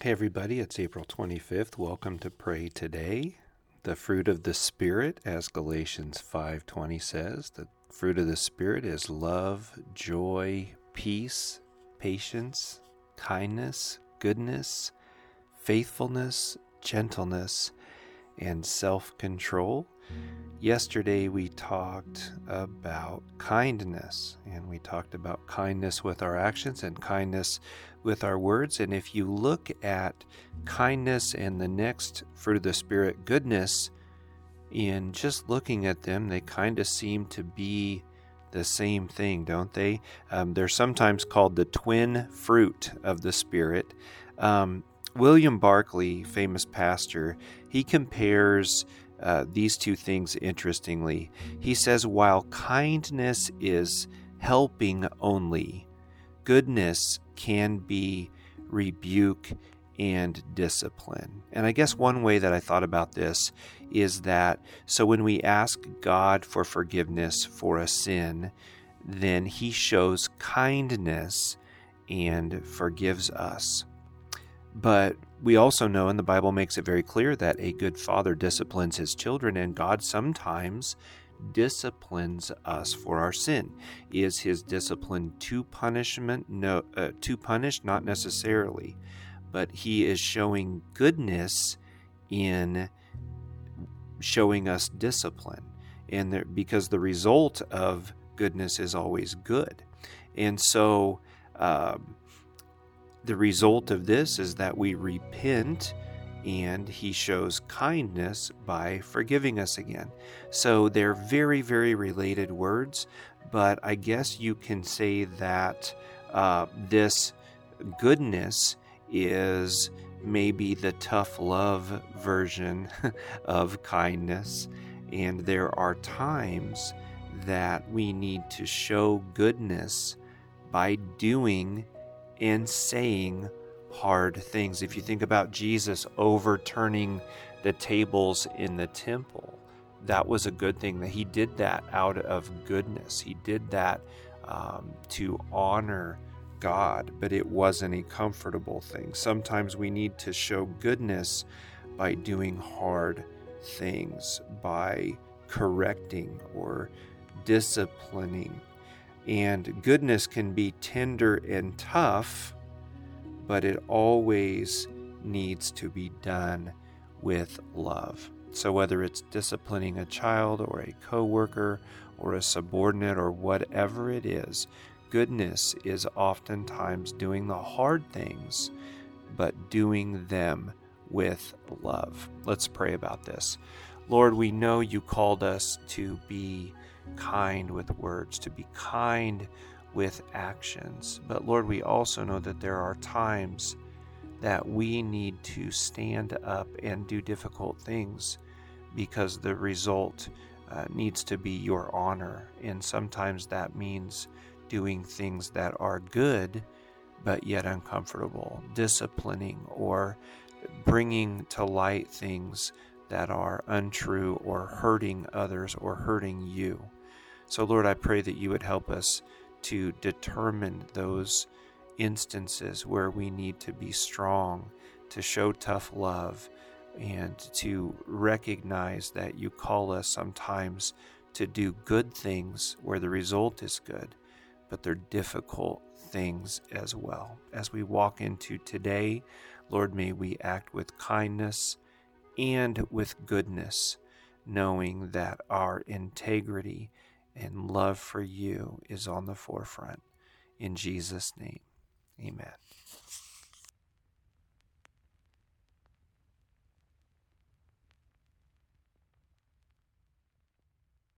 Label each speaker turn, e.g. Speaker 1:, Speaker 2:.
Speaker 1: Hey everybody, it's April 25th. Welcome to Pray Today. The fruit of the Spirit, as Galatians 5:20 says, the fruit of the Spirit is love, joy, peace, patience, kindness, goodness, faithfulness, gentleness, and self-control. Yesterday we talked about kindness, and we talked about kindness with our actions and kindness with our words. And if you look at kindness and the next fruit of the Spirit, goodness, in just looking at them, they kind of seem to be the same thing, don't they? They're sometimes called the twin fruit of the Spirit. William Barclay, famous pastor, he compares these two things interestingly. He says, while kindness is helping only, goodness can be rebuke and discipline. And I guess one way that I thought about this is that, so when we ask God for forgiveness for a sin, then He shows kindness and forgives us. But we also know, and the Bible makes it very clear, that a good father disciplines his children, and God sometimes disciplines us for our sin. Is His discipline to punishment? No, to punish? Not necessarily. But He is showing goodness in showing us discipline, and because the result of goodness is always good. And so the result of this is that we repent, and He shows kindness by forgiving us again. So they're very, very related words, but I guess you can say that this goodness is maybe the tough love version of kindness, and there are times that we need to show goodness by doing and saying hard things. If you think about Jesus overturning the tables in the temple, that was a good thing, that He did that out of goodness. He did that to honor God, but it wasn't a comfortable thing. Sometimes we need to show goodness by doing hard things, by correcting or disciplining. And goodness can be tender and tough, but it always needs to be done with love. So whether it's disciplining a child or a coworker or a subordinate or whatever it is, goodness is oftentimes doing the hard things, but doing them with love. Let's pray about this. Lord, we know You called us to be kind with words, to be kind with actions. But Lord, we also know that there are times that we need to stand up and do difficult things because the result needs to be Your honor. And sometimes that means doing things that are good but yet uncomfortable, disciplining or bringing to light things that are untrue or hurting others or hurting You. So Lord, I pray that You would help us to determine those instances where we need to be strong, to show tough love, and to recognize that You call us sometimes to do good things where the result is good, but they're difficult things as well. As we walk into today, Lord, may we act with kindness and with goodness, knowing that our integrity and love for You is on the forefront. In Jesus' name, amen.